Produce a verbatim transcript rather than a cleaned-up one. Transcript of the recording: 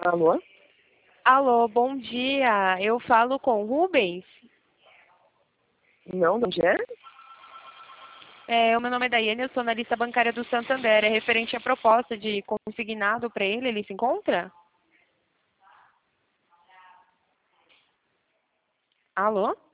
Alô? Alô, bom dia. Eu falo com o Rubens. Não, não é? É, o meu nome é Daiane, eu sou analista bancária do Santander. É referente à proposta de consignado para ele, ele se encontra? Alô?